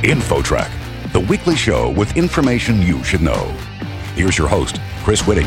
InfoTrack, the weekly show with information you should know. Here's your host, Chris Whitting.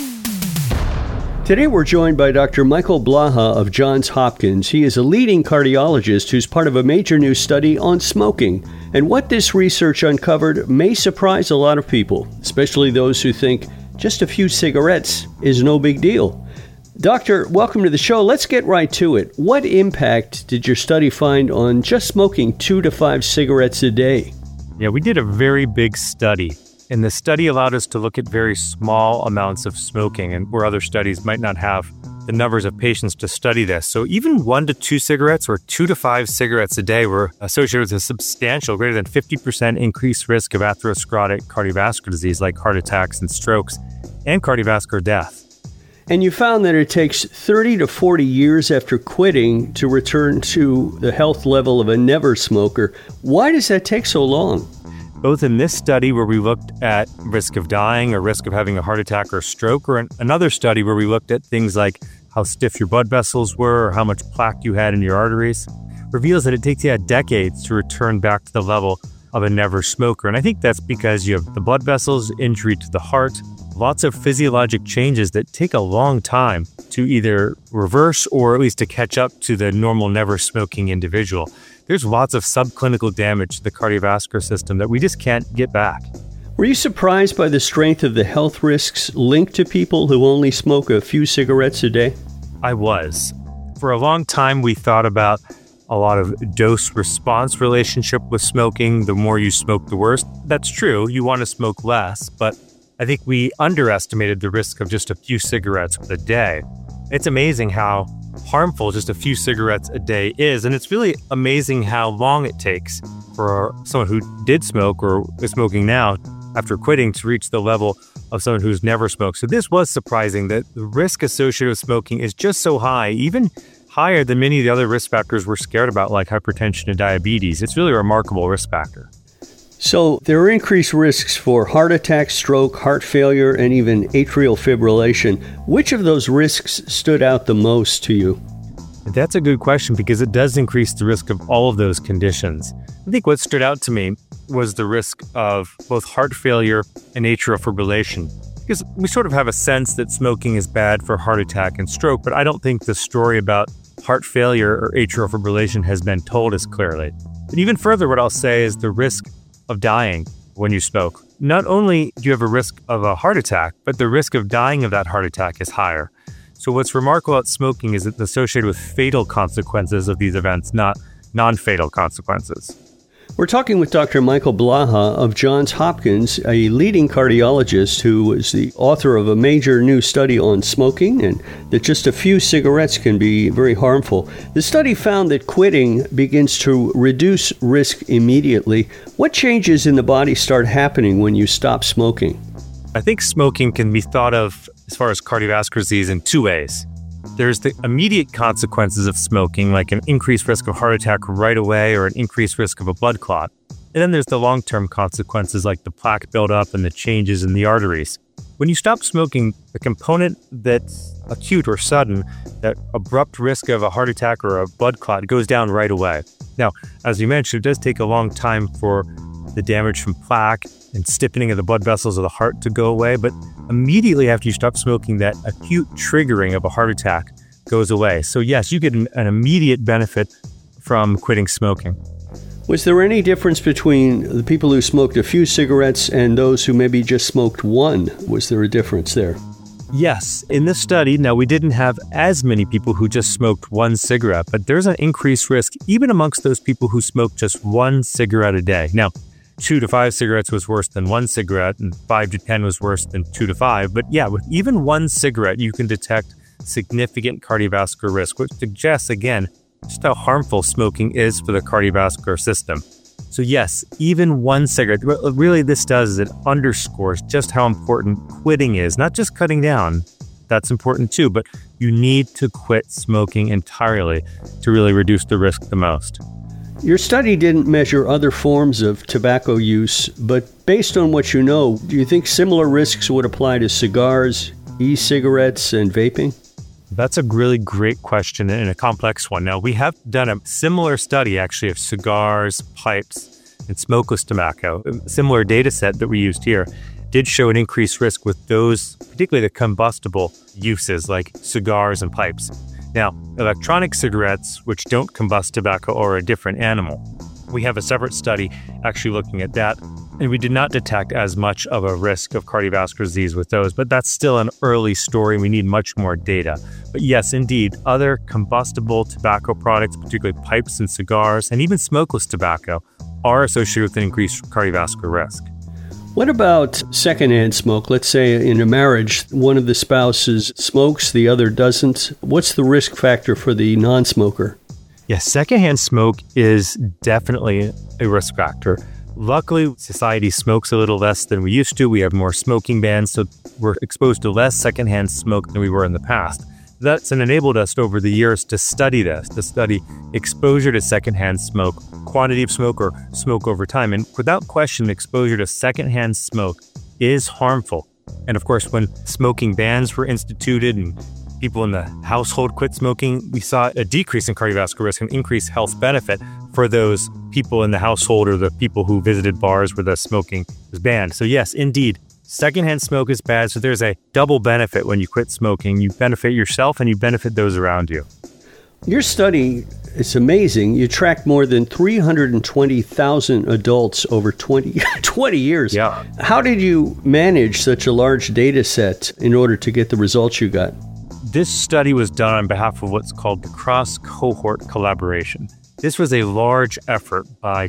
Today we're joined by Dr. Michael Blaha of Johns Hopkins. He is a leading cardiologist who's part of a major new study on smoking. And what this research uncovered may surprise a lot of people, especially those who think just a few cigarettes is no big deal. Doctor, welcome to the show. Let's get right to it. What impact did your study find on just smoking 2 to 5 cigarettes a day? Yeah, we did a very big study. And the study allowed us to look at very small amounts of smoking, and where other studies might not have the numbers of patients to study this. So even 1 to 2 cigarettes or 2 to 5 cigarettes a day were associated with a substantial, greater than 50% increased risk of atherosclerotic cardiovascular disease like heart attacks and strokes and cardiovascular death. And you found that it takes 30 to 40 years after quitting to return to the health level of a never smoker. Why does that take so long? Both in this study where we looked at risk of dying or risk of having a heart attack or stroke, or in another study where we looked at things like how stiff your blood vessels were or how much plaque you had in your arteries, reveals that it takes you decades to return back to the level of a never smoker. And I think that's because you have the blood vessels, injury to the heart, lots of physiologic changes that take a long time to either reverse or at least to catch up to the normal never smoking individual. There's lots of subclinical damage to the cardiovascular system that we just can't get back. Were you surprised by the strength of the health risks linked to people who only smoke a few cigarettes a day? I was. For a long time, we thought about a lot of dose-response relationship with smoking. The more you smoke, the worse. That's true. You want to smoke less, but I think we underestimated the risk of just a few cigarettes a day. It's amazing how harmful just a few cigarettes a day is, and it's really amazing how long it takes for someone who did smoke or is smoking now after quitting to reach the level of someone who's never smoked. So this was surprising that the risk associated with smoking is just so high, even higher than many of the other risk factors we're scared about, like hypertension and diabetes. It's really a remarkable risk factor. So there are increased risks for heart attack, stroke, heart failure, and even atrial fibrillation. Which of those risks stood out the most to you? That's a good question because it does increase the risk of all of those conditions. I think what stood out to me was the risk of both heart failure and atrial fibrillation. Because we sort of have a sense that smoking is bad for heart attack and stroke, but I don't think the story about heart failure or atrial fibrillation has been told as clearly. But even further, what I'll say is the risk of dying when you smoke. Not only do you have a risk of a heart attack, but the risk of dying of that heart attack is higher. So what's remarkable about smoking is it's associated with fatal consequences of these events, not non-fatal consequences. We're talking with Dr. Michael Blaha of Johns Hopkins, a leading cardiologist who is the author of a major new study on smoking and that just a few cigarettes can be very harmful. The study found that quitting begins to reduce risk immediately. What changes in the body start happening when you stop smoking? I think smoking can be thought of as far as cardiovascular disease in 2 ways. There's the immediate consequences of smoking, like an increased risk of heart attack right away or an increased risk of a blood clot. And then there's the long-term consequences like the plaque buildup and the changes in the arteries. When you stop smoking, the component that's acute or sudden, that abrupt risk of a heart attack or a blood clot goes down right away. Now, as you mentioned, it does take a long time for the damage from plaque and stiffening of the blood vessels of the heart to go away, but immediately after you stop smoking, that acute triggering of a heart attack goes away. So yes, you get an immediate benefit from quitting smoking. Was there any difference between the people who smoked a few cigarettes and those who maybe just smoked one? Was there a difference there? Yes. In this study, now we didn't have as many people who just smoked one cigarette, but there's an increased risk even amongst those people who smoked just one cigarette a day. Now, 2 to 5 cigarettes was worse than 1 cigarette, and 5 to 10 was worse than 2 to 5. But yeah, with even 1 cigarette, you can detect significant cardiovascular risk, which suggests, again, just how harmful smoking is for the cardiovascular system. So yes, even 1 cigarette, what really this does is it underscores just how important quitting is, not just cutting down. That's important too, but you need to quit smoking entirely to really reduce the risk the most. Your study didn't measure other forms of tobacco use, but based on what you know, do you think similar risks would apply to cigars, e-cigarettes, and vaping? That's a really great question and a complex one. Now, we have done a similar study, actually, of cigars, pipes, and smokeless tobacco, a similar data set that we used here, did show an increased risk with those, particularly the combustible uses like cigars and pipes. Now, electronic cigarettes, which don't combust tobacco, are a different animal. We have a separate study actually looking at that, and we did not detect as much of a risk of cardiovascular disease with those, but that's still an early story. We need much more data. But yes, indeed, other combustible tobacco products, particularly pipes and cigars, and even smokeless tobacco, are associated with an increased cardiovascular risk. What about secondhand smoke? Let's say in a marriage, one of the spouses smokes, the other doesn't. What's the risk factor for the non-smoker? Yes, secondhand smoke is definitely a risk factor. Luckily, society smokes a little less than we used to. We have more smoking bans, so we're exposed to less secondhand smoke than we were in the past. That's enabled us over the years to study this, to study exposure to secondhand smoke, quantity of smoke, or smoke over time. And without question, exposure to secondhand smoke is harmful. And of course, when smoking bans were instituted and people in the household quit smoking, we saw a decrease in cardiovascular risk and increased health benefit for those people in the household or the people who visited bars where the smoking was banned. So yes, indeed, secondhand smoke is bad. So there's a double benefit when you quit smoking. You benefit yourself and you benefit those around you. Your study is amazing. You tracked more than 320,000 adults over 20 years. Yeah. How did you manage such a large data set in order to get the results you got? This study was done on behalf of what's called the cross-cohort collaboration. This was a large effort by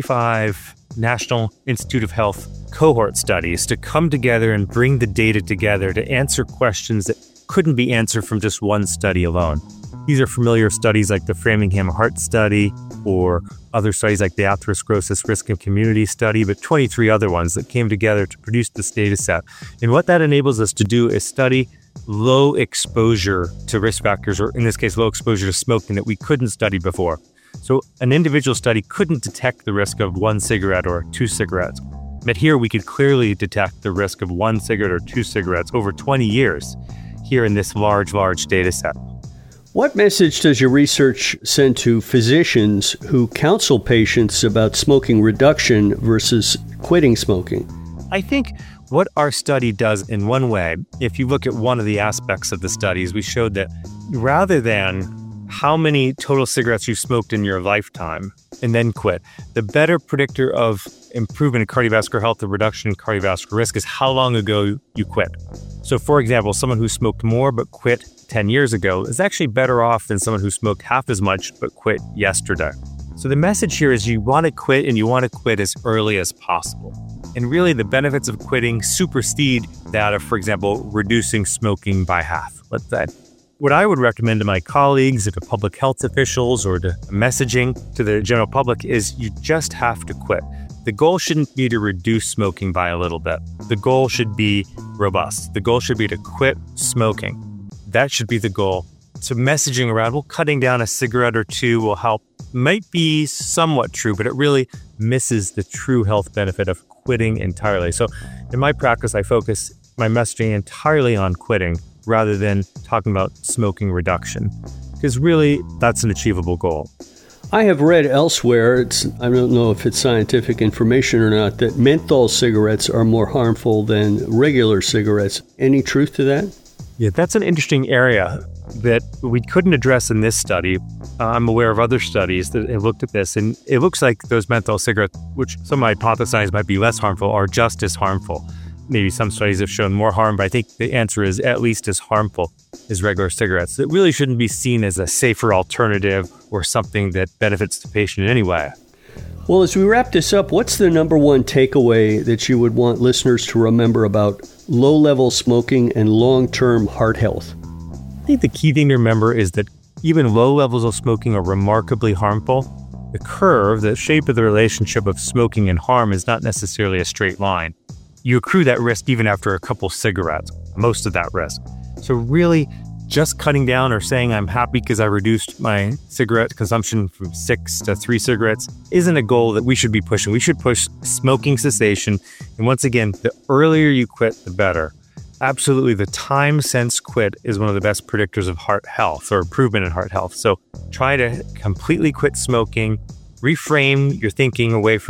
25 National Institute of Health cohort studies to come together and bring the data together to answer questions that couldn't be answered from just one study alone. These are familiar studies like the Framingham Heart Study or other studies like the Atherosclerosis Risk and Community Study, but 23 other ones that came together to produce this data set. And what that enables us to do is study low exposure to risk factors, or in this case, low exposure to smoking that we couldn't study before. So an individual study couldn't detect the risk of one cigarette or two cigarettes. But here we could clearly detect the risk of one cigarette or two cigarettes over 20 years here in this large data set. What message does your research send to physicians who counsel patients about smoking reduction versus quitting smoking? I think what our study does in one way, if you look at one of the aspects of the studies, we showed that rather than how many total cigarettes you smoked in your lifetime and then quit, the better predictor of improvement in cardiovascular health or reduction in cardiovascular risk is how long ago you quit. So for example, someone who smoked more but quit 10 years ago is actually better off than someone who smoked half as much but quit yesterday. So the message here is you want to quit, and you want to quit as early as possible. And really the benefits of quitting supersede that of, for example, reducing smoking by half. Let's say. What I would recommend to my colleagues or to public health officials or to messaging to the general public is you just have to quit. The goal shouldn't be to reduce smoking by a little bit. The goal should be robust. The goal should be to quit smoking. That should be the goal. So messaging around, well, cutting down a cigarette or two will help. Might be somewhat true, but it really misses the true health benefit of quitting entirely. So in my practice, I focus my messaging entirely on quitting rather than talking about smoking reduction, because really that's an achievable goal. I have read elsewhere, I don't know if it's scientific information or not, that menthol cigarettes are more harmful than regular cigarettes. Any truth to that? Yeah, that's an interesting area that we couldn't address in this study. I'm aware of other studies that have looked at this, and it looks like those menthol cigarettes, which some hypothesize might be less harmful, are just as harmful. Maybe some studies have shown more harm, but I think the answer is at least as harmful as regular cigarettes. It really shouldn't be seen as a safer alternative or something that benefits the patient in any way. Well, as we wrap this up, what's the number one takeaway that you would want listeners to remember about low-level smoking and long-term heart health? I think the key thing to remember is that even low levels of smoking are remarkably harmful. The curve, the shape of the relationship of smoking and harm, is not necessarily a straight line. You accrue that risk even after a couple cigarettes, most of that risk. So really, just cutting down or saying I'm happy because I reduced my cigarette consumption from 6 to 3 cigarettes isn't a goal that we should be pushing. We should push smoking cessation. And once again, the earlier you quit, the better. Absolutely, the time since quit is one of the best predictors of heart health or improvement in heart health. So try to completely quit smoking, reframe your thinking away from,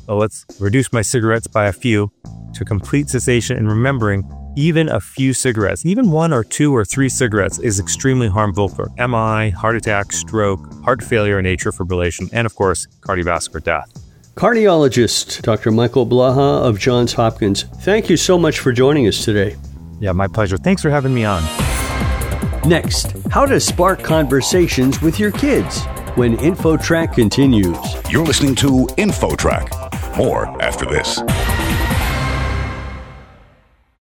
let's reduce my cigarettes by a few to complete cessation and remembering even a few cigarettes, even 1 or 2 or 3 cigarettes is extremely harmful for MI, heart attack, stroke, heart failure, and atrial fibrillation, and of course, cardiovascular death. Cardiologist Dr. Michael Blaha of Johns Hopkins, thank you so much for joining us today. Yeah, my pleasure. Thanks for having me on. Next, how to spark conversations with your kids when InfoTrack continues. You're listening to InfoTrack. More after this.